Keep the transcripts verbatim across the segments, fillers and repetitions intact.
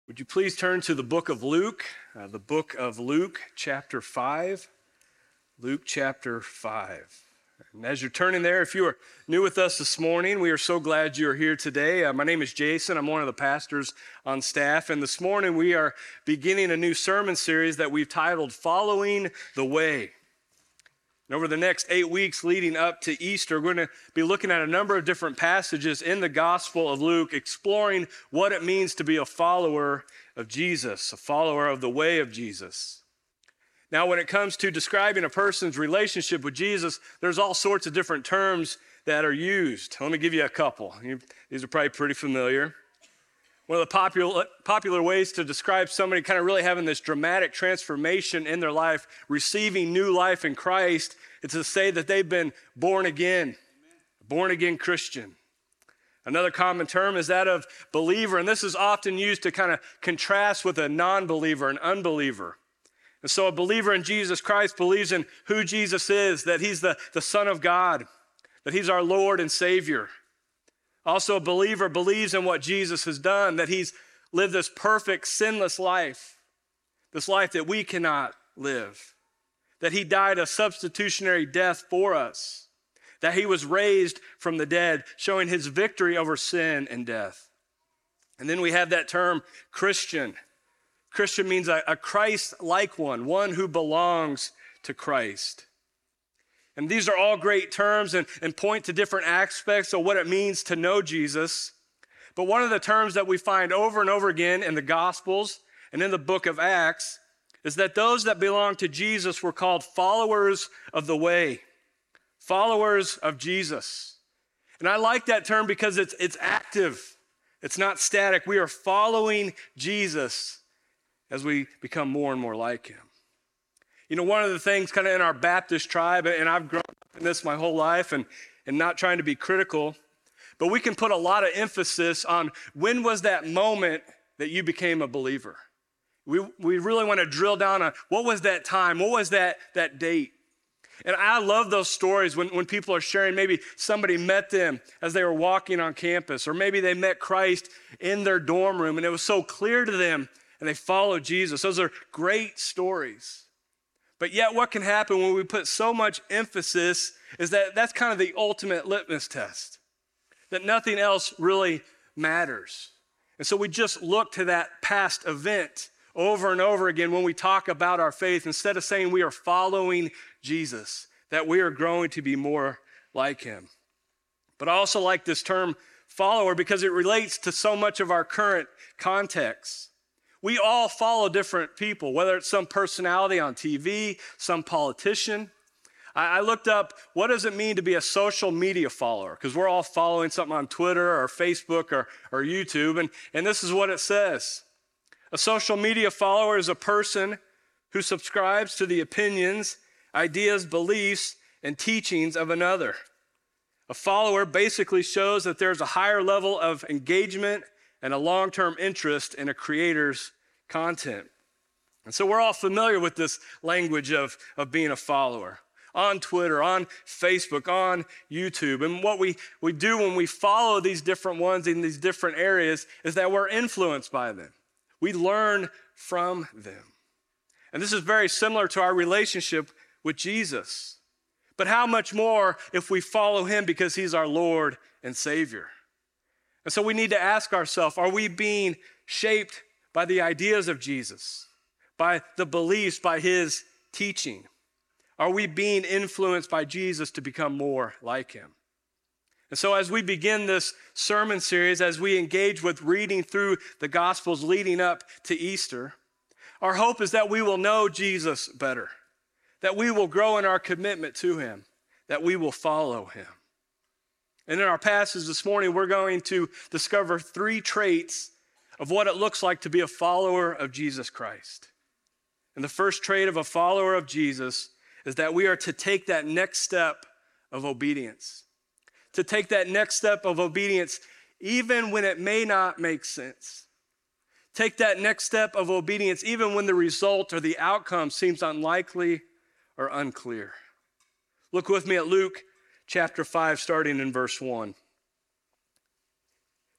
Would you please turn to the book of Luke, uh, the book of Luke, chapter five. Luke chapter five. And as you're turning there, if you are new with us this morning, we are so glad you are here today. Uh, my name is Jason. I'm one of the pastors on staff. And this morning we are beginning a new sermon series that we've titled Following the Way. And over the next eight weeks leading up to Easter, we're going to be looking at a number of different passages in the Gospel of Luke, exploring what it means to be a follower of Jesus, a follower of the way of Jesus. Now, when it comes to describing a person's relationship with Jesus, there's all sorts of different terms that are used. Let me give you a couple. These are probably pretty familiar. One of the popular, popular ways to describe somebody kind of really having this dramatic transformation in their life, receiving new life in Christ, is to say that they've been born again, Amen. Born again Christian. Another common term is that of believer, and this is often used to kind of contrast with a non-believer, an unbeliever. And so a believer in Jesus Christ believes in who Jesus is, that he's the, the Son of God, that he's our Lord and Savior. Also, a believer believes in what Jesus has done, that he's lived this perfect, sinless life, this life that we cannot live, that he died a substitutionary death for us, that he was raised from the dead, showing his victory over sin and death. And then we have that term Christian. Christian means a, a Christ-like one, one who belongs to Christ. And these are all great terms and, and point to different aspects of what it means to know Jesus. But one of the terms that we find over and over again in the Gospels and in the book of Acts is that those that belong to Jesus were called followers of the way, followers of Jesus. And I like that term because it's, it's active. It's not static. We are following Jesus as we become more and more like him. You know, one of the things kind of in our Baptist tribe, and I've grown up in this my whole life and, and not trying to be critical, but we can put a lot of emphasis on when was that moment that you became a believer. We, we really want to drill down on what was that time, what was that, that date. And I love those stories when, when people are sharing, maybe somebody met them as they were walking on campus, or maybe they met Christ in their dorm room and it was so clear to them and they followed Jesus. Those are great stories. But yet what can happen when we put so much emphasis is that that's kind of the ultimate litmus test, that nothing else really matters. And so we just look to that past event over and over again when we talk about our faith, instead of saying we are following Jesus, that we are growing to be more like him. But I also like this term follower because it relates to so much of our current context. We all follow different people, whether it's some personality on T V, some politician. I, I looked up, what does it mean to be a social media follower? Because we're all following something on Twitter or Facebook or, or YouTube, and, and this is what it says. A social media follower is a person who subscribes to the opinions, ideas, beliefs, and teachings of another. A follower basically shows that there's a higher level of engagement and a long-term interest in a creator's content. And so we're all familiar with this language of, of being a follower on Twitter, on Facebook, on YouTube. And what we, we do when we follow these different ones in these different areas is that we're influenced by them. We learn from them. And this is very similar to our relationship with Jesus. But how much more if we follow him because he's our Lord and Savior? And so we need to ask ourselves, are we being shaped by the ideas of Jesus, by the beliefs, by his teaching? Are we being influenced by Jesus to become more like him? And so as we begin this sermon series, as we engage with reading through the Gospels leading up to Easter, our hope is that we will know Jesus better, that we will grow in our commitment to him, that we will follow him. And in our passage this morning, we're going to discover three traits of what it looks like to be a follower of Jesus Christ. And the first trait of a follower of Jesus is that we are to take that next step of obedience. To take that next step of obedience even when it may not make sense. Take that next step of obedience even when the result or the outcome seems unlikely or unclear. Look with me at Luke chapter five, starting in verse one.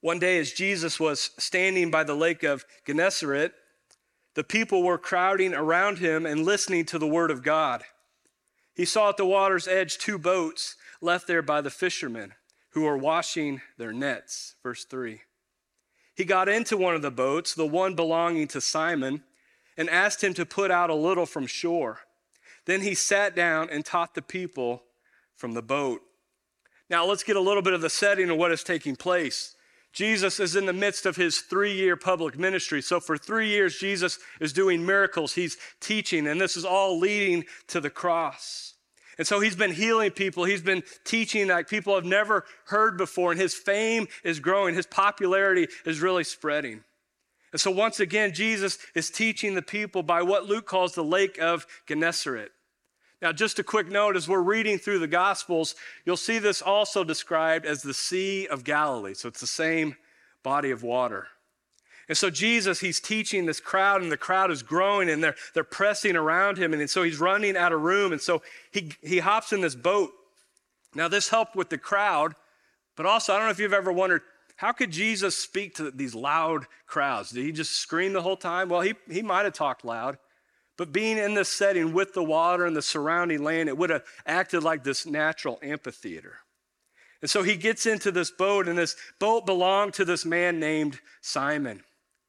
One day as Jesus was standing by the lake of Gennesaret, the people were crowding around him and listening to the word of God. He saw at the water's edge two boats left there by the fishermen who were washing their nets. Verse three. He got into one of the boats, the one belonging to Simon, and asked him to put out a little from shore. Then he sat down and taught the people from the boat. Now let's get a little bit of the setting of what is taking place. Jesus is in the midst of his three-year public ministry. So for three years, Jesus is doing miracles. He's teaching, and this is all leading to the cross. And so he's been healing people. He's been teaching like people have never heard before, and his fame is growing. His popularity is really spreading. And so once again, Jesus is teaching the people by what Luke calls the Lake of Gennesaret. Now, just a quick note, as we're reading through the Gospels, you'll see this also described as the Sea of Galilee. So it's the same body of water. And so Jesus, he's teaching this crowd, and the crowd is growing, and they're, they're pressing around him. And so he's running out of room. And so he, he hops in this boat. Now, this helped with the crowd, but also, I don't know if you've ever wondered, how could Jesus speak to these loud crowds? Did he just scream the whole time? Well, he, he might have talked loud. But being in this setting with the water and the surrounding land, it would have acted like this natural amphitheater. And so he gets into this boat, and this boat belonged to this man named Simon.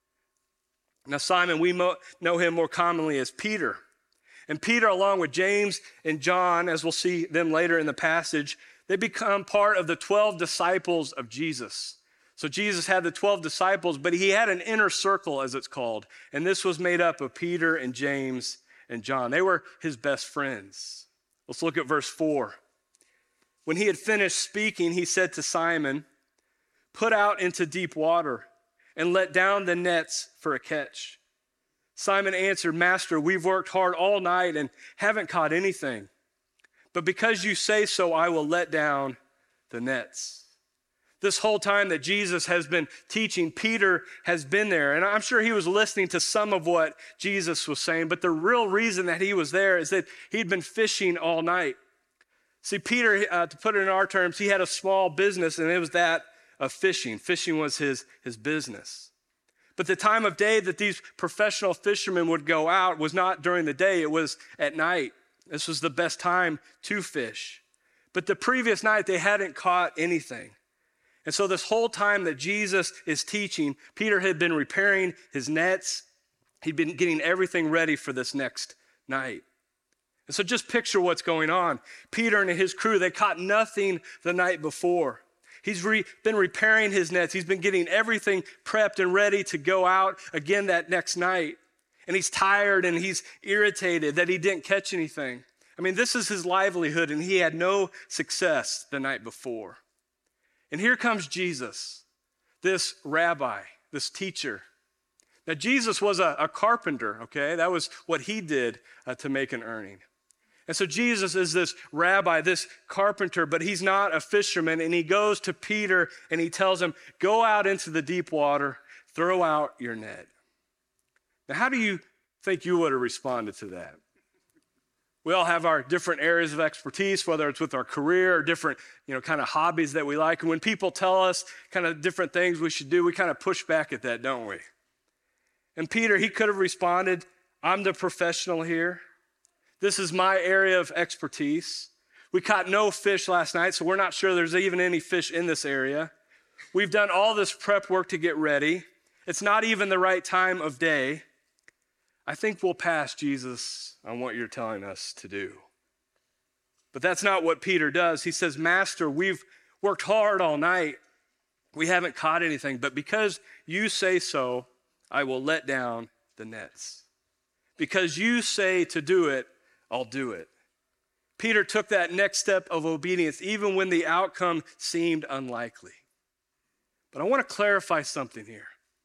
Now, Simon, we mo- know him more commonly as Peter. And Peter, along with James and John, as we'll see them later in the passage, they become part of the twelve disciples of Jesus. So Jesus had the twelve disciples, but he had an inner circle, as it's called. And this was made up of Peter and James and John. They were his best friends. Let's look at verse four. When he had finished speaking, he said to Simon, "Put out into deep water and let down the nets for a catch." Simon answered, "Master, we've worked hard all night and haven't caught anything. But because you say so, I will let down the nets." This whole time that Jesus has been teaching, Peter has been there. And I'm sure he was listening to some of what Jesus was saying. But the real reason that he was there is that he'd been fishing all night. See, Peter, uh, to put it in our terms, he had a small business, and it was that of fishing. Fishing was his, his business. But the time of day that these professional fishermen would go out was not during the day. It was at night. This was the best time to fish. But the previous night, they hadn't caught anything. And so this whole time that Jesus is teaching, Peter had been repairing his nets. He'd been getting everything ready for this next night. And so just picture what's going on. Peter and his crew, they caught nothing the night before. He's re- been repairing his nets. He's been getting everything prepped and ready to go out again that next night. And he's tired and he's irritated that he didn't catch anything. I mean, this is his livelihood, and he had no success the night before. And here comes Jesus, this rabbi, this teacher. Now, Jesus was a, a carpenter, okay? That was what he did uh, to make an earning. And so Jesus is this rabbi, this carpenter, but he's not a fisherman. And he goes to Peter and he tells him, "Go out into the deep water, throw out your net." Now, how do you think you would have responded to that? We all have our different areas of expertise, whether it's with our career or different, you know, kind of hobbies that we like. And when people tell us kind of different things we should do, we kind of push back at that, don't we? And Peter, he could have responded, "I'm the professional here. This is my area of expertise. We caught no fish last night, so we're not sure there's even any fish in this area. We've done all this prep work to get ready. It's not even the right time of day. I think we'll pass, Jesus, on what you're telling us to do." But that's not what Peter does. He says, "Master, we've worked hard all night. We haven't caught anything, but because you say so, I will let down the nets. Because you say to do it, I'll do it." Peter took that next step of obedience, even when the outcome seemed unlikely. But I want to clarify something here.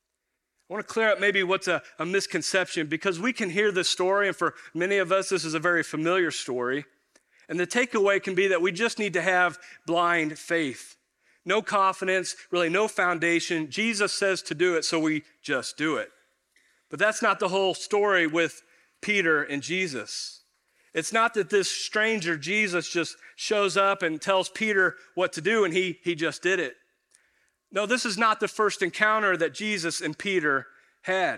I want to clear up maybe what's a, a misconception, because we can hear this story, and for many of us, this is a very familiar story. And the takeaway can be that we just need to have blind faith. No confidence, really no foundation. Jesus says to do it, so we just do it. But that's not the whole story with Peter and Jesus. It's not that this stranger, Jesus, just shows up and tells Peter what to do, and he, he just did it. No, this is not the first encounter that Jesus and Peter had.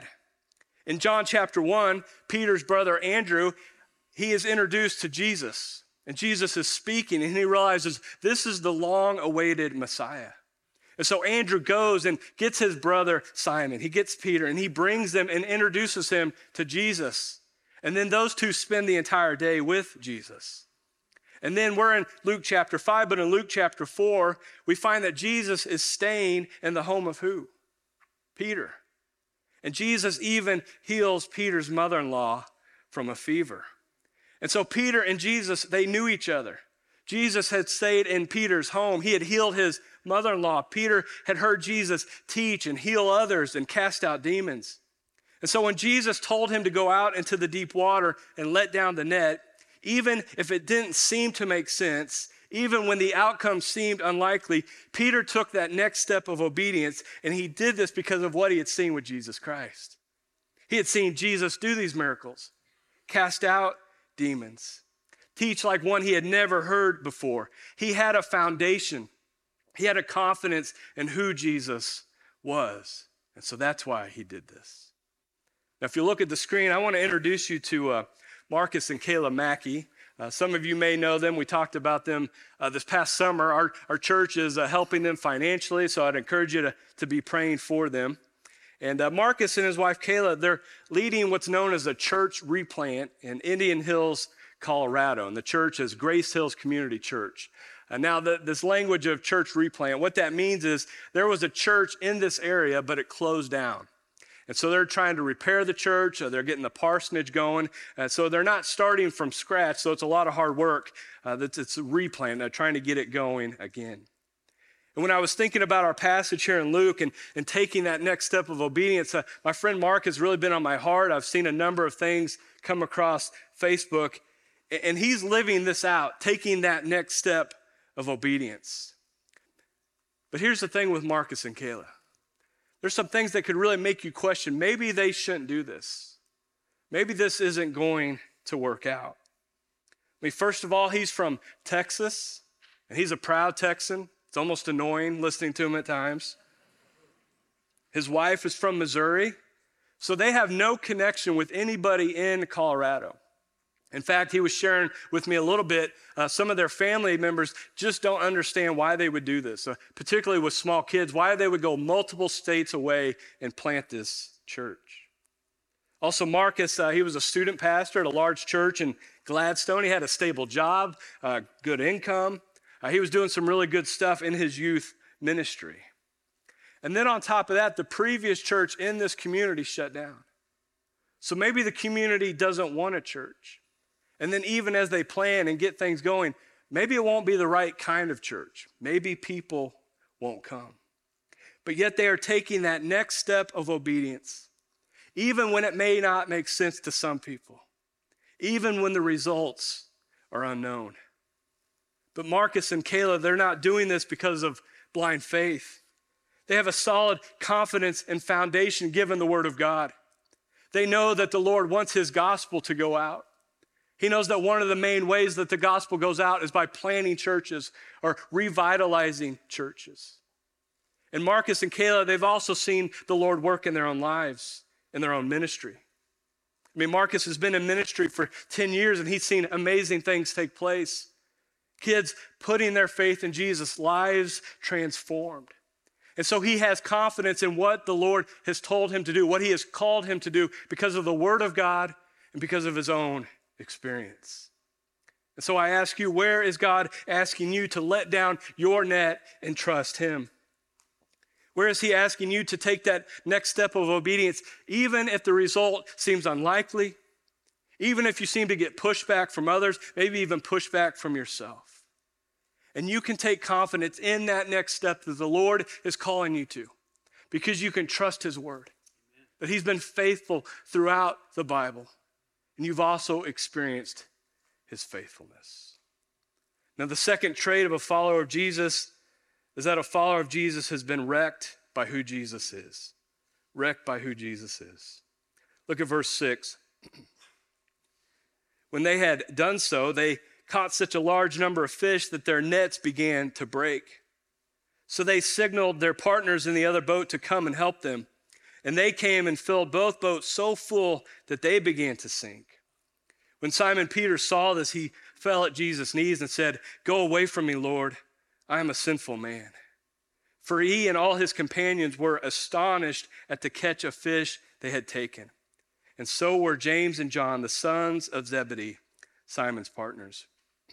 In John chapter one, Peter's brother Andrew, he is introduced to Jesus. And Jesus is speaking, and he realizes this is the long-awaited Messiah. And so Andrew goes and gets his brother Simon. He gets Peter, and he brings them and introduces him to Jesus. And then those two spend the entire day with Jesus. And then we're in Luke chapter five, but in Luke chapter four, we find that Jesus is staying in the home of who? Peter. And Jesus even heals Peter's mother-in-law from a fever. And so Peter and Jesus, they knew each other. Jesus had stayed in Peter's home. He had healed his mother-in-law. Peter had heard Jesus teach and heal others and cast out demons. And so when Jesus told him to go out into the deep water and let down the net, even if it didn't seem to make sense, even when the outcome seemed unlikely, Peter took that next step of obedience, and he did this because of what he had seen with Jesus Christ. He had seen Jesus do these miracles, cast out demons, teach like one he had never heard before. He had a foundation. He had a confidence in who Jesus was. And so that's why he did this. Now, if you look at the screen, I want to introduce you to uh, Marcus and Kayla Mackey. Uh, some of you may know them. We talked about them uh, this past summer. Our, our church is uh, helping them financially, so I'd encourage you to, to be praying for them. And uh, Marcus and his wife Kayla, they're leading what's known as a church replant in Indian Hills, Colorado. And the church is Grace Hills Community Church. Uh, now, the, this language of church replant, what that means is there was a church in this area, but it closed down. And so they're trying to repair the church. Uh, they're getting the parsonage going. Uh, so they're not starting from scratch. So it's a lot of hard work. Uh, that's, it's a replant. They're trying to get it going again. And when I was thinking about our passage here in Luke and, and taking that next step of obedience, uh, my friend Mark has really been on my heart. I've seen a number of things come across Facebook, and, and he's living this out, taking that next step of obedience. But here's the thing with Marcus and Kayla. There's some things that could really make you question, maybe they shouldn't do this. Maybe this isn't going to work out. I mean, first of all, he's from Texas, and he's a proud Texan. It's almost annoying listening to him at times. His wife is from Missouri, so they have no connection with anybody in Colorado. In fact, he was sharing with me a little bit, uh, some of their family members just don't understand why they would do this, uh, particularly with small kids, why they would go multiple states away and plant this church. Also, Marcus, uh, he was a student pastor at a large church in Gladstone. He had a stable job, uh, good income. Uh, he was doing some really good stuff in his youth ministry. And then on top of that, the previous church in this community shut down. So maybe the community doesn't want a church. And then even as they plan and get things going, maybe it won't be the right kind of church. Maybe people won't come. But yet they are taking that next step of obedience, even when it may not make sense to some people, even when the results are unknown. But Marcus and Kayla, they're not doing this because of blind faith. They have a solid confidence and foundation given the Word of God. They know that the Lord wants His gospel to go out. He knows that one of the main ways that the gospel goes out is by planting churches or revitalizing churches. And Marcus and Kayla, they've also seen the Lord work in their own lives, in their own ministry. I mean, Marcus has been in ministry for ten years, and he's seen amazing things take place. Kids putting their faith in Jesus, lives transformed. And so he has confidence in what the Lord has told him to do, what He has called him to do because of the Word of God and because of his own experience. And so I ask you, where is God asking you to let down your net and trust Him? Where is He asking you to take that next step of obedience, even if the result seems unlikely, even if you seem to get pushback from others, maybe even pushback from yourself? And you can take confidence in that next step that the Lord is calling you to, because you can trust His word, that He's been faithful throughout the Bible, and you've also experienced His faithfulness. Now, the second trait of a follower of Jesus is that a follower of Jesus has been wrecked by who Jesus is. Wrecked by who Jesus is. Look at verse six. When they had done so, they caught such a large number of fish that their nets began to break. So they signaled their partners in the other boat to come and help them. And they came and filled both boats so full that they began to sink. When Simon Peter saw this, he fell at Jesus' knees and said, "Go away from me, Lord. I am a sinful man." For he and all his companions were astonished at the catch of fish they had taken. And so were James and John, the sons of Zebedee, Simon's partners.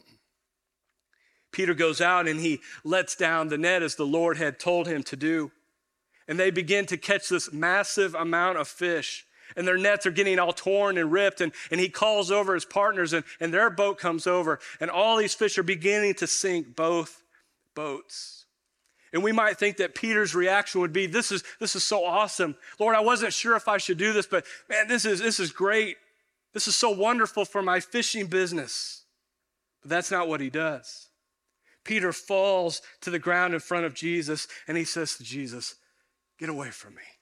Peter goes out and he lets down the net as the Lord had told him to do. And they begin to catch this massive amount of fish. And their nets are getting all torn and ripped. And, and he calls over his partners and, and their boat comes over. And all these fish are beginning to sink both boats. And we might think that Peter's reaction would be, this is, this is so awesome. Lord, I wasn't sure if I should do this, but man, this is, this is great. This is so wonderful for my fishing business. But that's not what he does. Peter falls to the ground in front of Jesus and he says to Jesus, "Get away from me."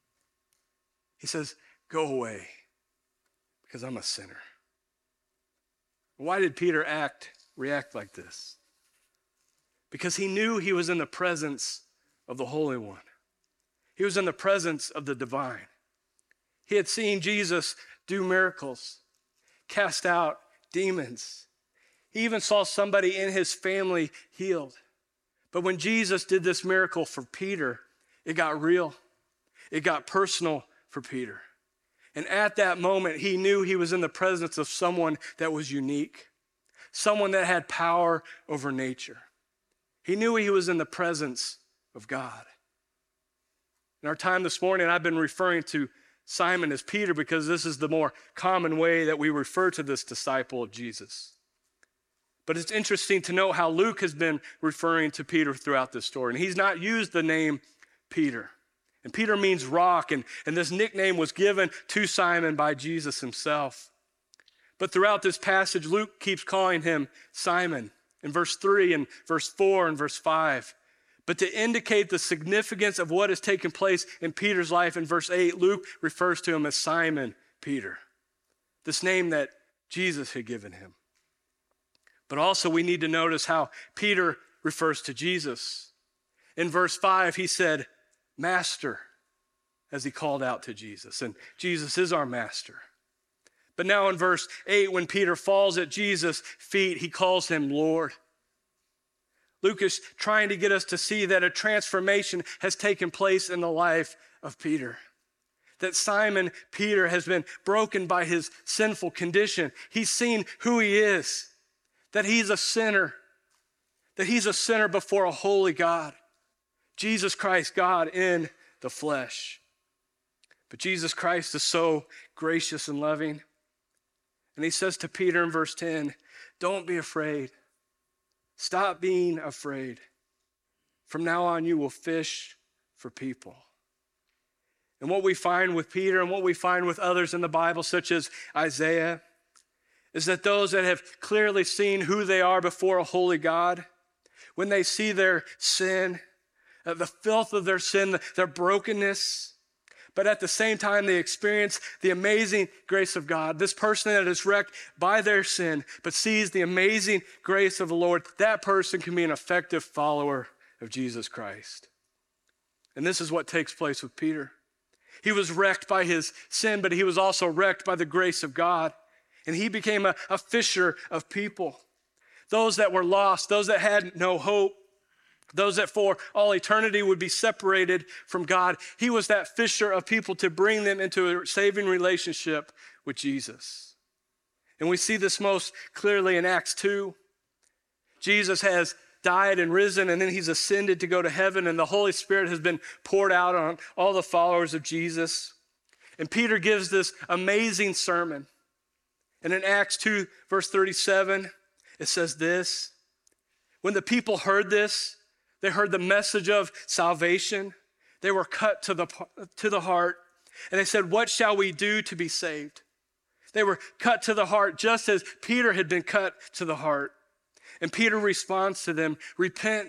He says, "Go away because I'm a sinner." Why did Peter act, react like this? Because he knew he was in the presence of the Holy One. He was in the presence of the divine. He had seen Jesus do miracles, cast out demons. He even saw somebody in his family healed. But when Jesus did this miracle for Peter, it got real. It got personal for Peter. And at that moment, he knew he was in the presence of someone that was unique, someone that had power over nature. He knew he was in the presence of God. In our time this morning, I've been referring to Simon as Peter because this is the more common way that we refer to this disciple of Jesus. But it's interesting to note how Luke has been referring to Peter throughout this story. And he's not used the name Peter. And Peter means rock, and, and this nickname was given to Simon by Jesus himself. But throughout this passage, Luke keeps calling him Simon in verse three and verse four and verse five. But to indicate the significance of what has taken place in Peter's life in verse eight, Luke refers to him as Simon Peter, this name that Jesus had given him. But also we need to notice how Peter refers to Jesus. In verse five, he said, "Master," as he called out to Jesus. And Jesus is our master. But now in verse eight, when Peter falls at Jesus' feet, he calls him Lord. Luke is trying to get us to see that a transformation has taken place in the life of Peter. That Simon Peter has been broken by his sinful condition. He's seen who he is. That he's a sinner, that he's a sinner before a holy God, Jesus Christ, God in the flesh. But Jesus Christ is so gracious and loving. And he says to Peter in verse ten, "Don't be afraid. Stop being afraid. From now on, you will fish for people." And what we find with Peter and what we find with others in the Bible, such as Isaiah, is that those that have clearly seen who they are before a holy God, when they see their sin, uh, the filth of their sin, their brokenness, but at the same time they experience the amazing grace of God. This person that is wrecked by their sin, but sees the amazing grace of the Lord, that person can be an effective follower of Jesus Christ. And this is what takes place with Peter. He was wrecked by his sin, but he was also wrecked by the grace of God. And he became a, a fisher of people. Those that were lost, those that had no hope, those that for all eternity would be separated from God. He was that fisher of people to bring them into a saving relationship with Jesus. And we see this most clearly in Acts two. Jesus has died and risen, and then he's ascended to go to heaven, and the Holy Spirit has been poured out on all the followers of Jesus. And Peter gives this amazing sermon. And in Acts two, verse thirty-seven, it says this: when the people heard this, they heard the message of salvation. They were cut to the, to the heart. And they said, "What shall we do to be saved?" They were cut to the heart just as Peter had been cut to the heart. And Peter responds to them, "Repent,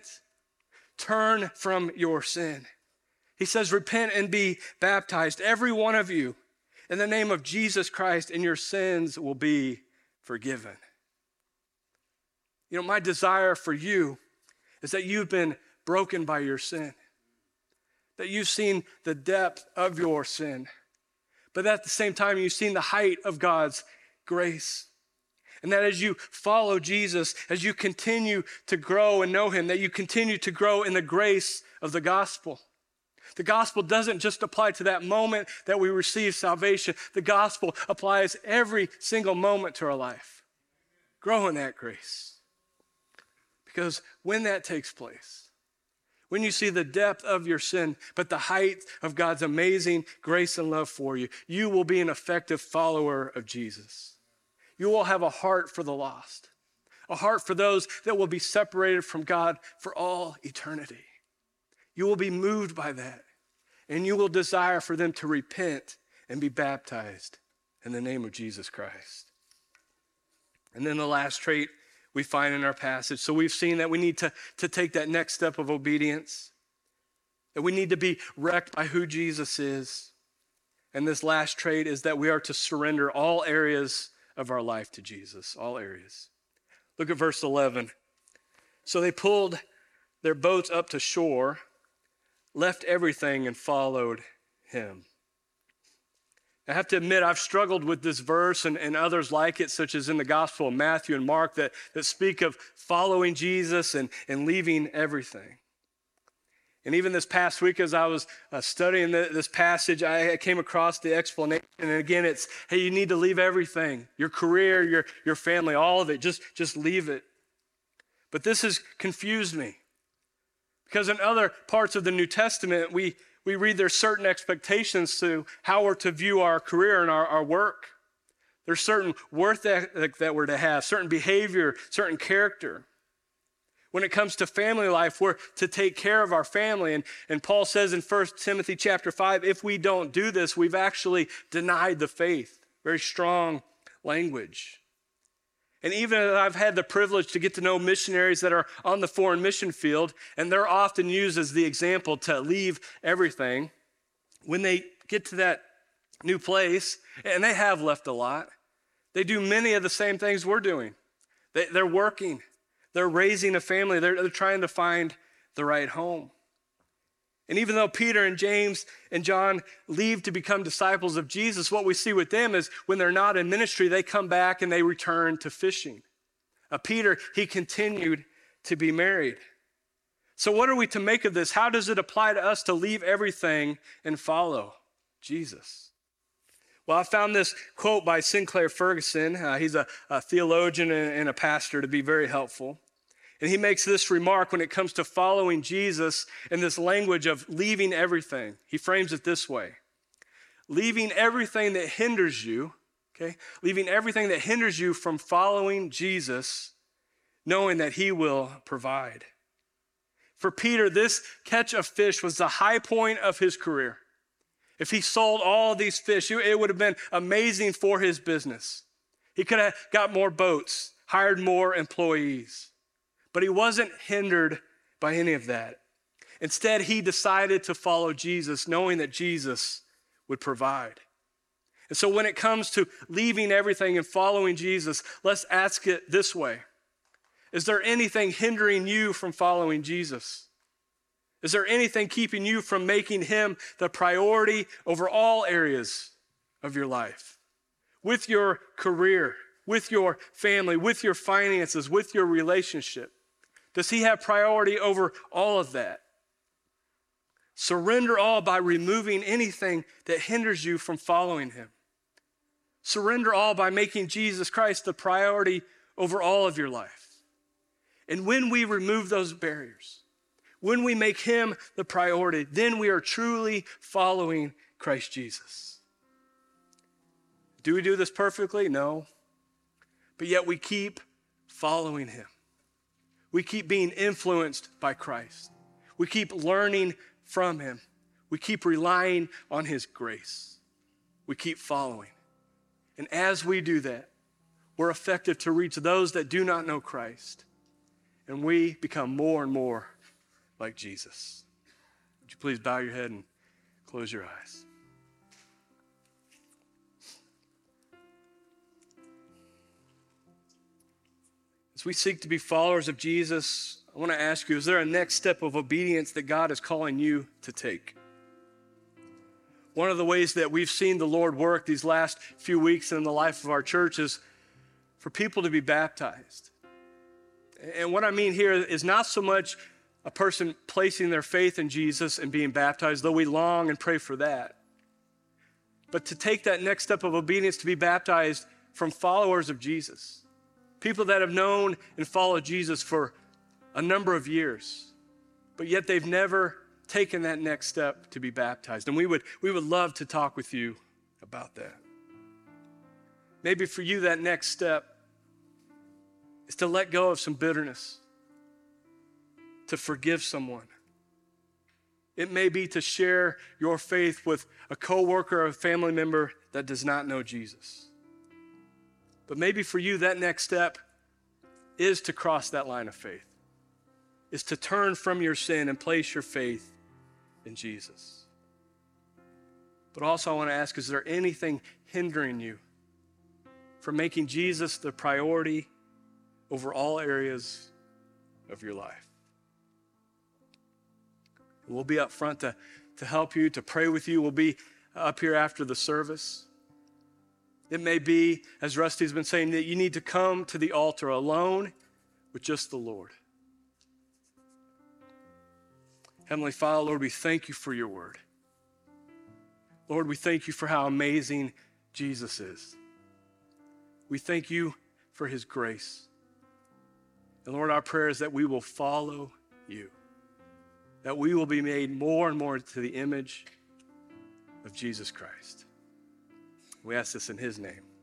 turn from your sin." He says, "Repent and be baptized, every one of you, in the name of Jesus Christ, and your sins will be forgiven." You know, my desire for you is that you've been broken by your sin, that you've seen the depth of your sin, but at the same time, you've seen the height of God's grace. And that as you follow Jesus, as you continue to grow and know him, that you continue to grow in the grace of the gospel. The gospel doesn't just apply to that moment that we receive salvation. The gospel applies every single moment to our life. Grow in that grace. Because when that takes place, when you see the depth of your sin, but the height of God's amazing grace and love for you, you will be an effective follower of Jesus. You will have a heart for the lost, a heart for those that will be separated from God for all eternity. You will be moved by that, and you will desire for them to repent and be baptized in the name of Jesus Christ. And then the last trait we find in our passage. So we've seen that we need to, to take that next step of obedience, that we need to be wrecked by who Jesus is. And this last trait is that we are to surrender all areas of our life to Jesus, all areas. Look at verse eleven. So they pulled their boats up to shore, left everything, and followed him. I have to admit, I've struggled with this verse and, and others like it, such as in the Gospel of Matthew and Mark, that, that speak of following Jesus and, and leaving everything. And even this past week, as I was uh, studying the, this passage, I, I came across the explanation. And again, it's, hey, you need to leave everything, your career, your, your family, all of it. Just, just leave it. But this has confused me. Because in other parts of the New Testament, we, we read there's certain expectations to how we're to view our career and our, our work. There's certain worth ethic that we're to have, certain behavior, certain character. When it comes to family life, we're to take care of our family. And, and Paul says in First Timothy chapter five, if we don't do this, we've actually denied the faith. Very strong language. And even as I've had the privilege to get to know missionaries that are on the foreign mission field, and they're often used as the example to leave everything, when they get to that new place, and they have left a lot, they do many of the same things we're doing. They, they're working. They're raising a family. They're, they're trying to find the right home. And even though Peter and James and John leave to become disciples of Jesus, what we see with them is when they're not in ministry, they come back and they return to fishing. Uh, Peter, he continued to be married. So what are we to make of this? How does it apply to us to leave everything and follow Jesus? Well, I found this quote by Sinclair Ferguson. Uh, he's a, a theologian and, and a pastor, to be very helpful. And he makes this remark when it comes to following Jesus in this language of leaving everything. He frames it this way. Leaving everything that hinders you, okay? Leaving everything that hinders you from following Jesus, knowing that he will provide. For Peter, this catch of fish was the high point of his career. If he sold all of these fish, it would have been amazing for his business. He could have got more boats, hired more employees. But he wasn't hindered by any of that. Instead, he decided to follow Jesus, knowing that Jesus would provide. And so when it comes to leaving everything and following Jesus, let's ask it this way. Is there anything hindering you from following Jesus? Is there anything keeping you from making him the priority over all areas of your life? With your career, with your family, with your finances, with your relationship? Does he have priority over all of that? Surrender all by removing anything that hinders you from following him. Surrender all by making Jesus Christ the priority over all of your life. And when we remove those barriers, when we make him the priority, then we are truly following Christ Jesus. Do we do this perfectly? No. But yet we keep following him. We keep being influenced by Christ. We keep learning from him. We keep relying on his grace. We keep following. And as we do that, we're effective to reach those that do not know Christ. And we become more and more like Jesus. Would you please bow your head and close your eyes? As we seek to be followers of Jesus, I want to ask you, is there a next step of obedience that God is calling you to take? One of the ways that we've seen the Lord work these last few weeks in the life of our church is for people to be baptized. And what I mean here is not so much a person placing their faith in Jesus and being baptized, though we long and pray for that, but to take that next step of obedience to be baptized from followers of Jesus, people that have known and followed Jesus for a number of years, but yet they've never taken that next step to be baptized. And we would, we would love to talk with you about that. Maybe for you, that next step is to let go of some bitterness, to forgive someone. It may be to share your faith with a coworker or a family member that does not know Jesus. But maybe for you, that next step is to cross that line of faith, is to turn from your sin and place your faith in Jesus. But also I want to ask, is there anything hindering you from making Jesus the priority over all areas of your life? We'll be up front to, to help you, to pray with you. We'll be up here after the service. It may be, as Rusty's been saying, that you need to come to the altar alone with just the Lord. Heavenly Father, Lord, we thank you for your word. Lord, we thank you for how amazing Jesus is. We thank you for his grace. And Lord, our prayer is that we will follow you, that we will be made more and more to the image of Jesus Christ. We ask this in his name.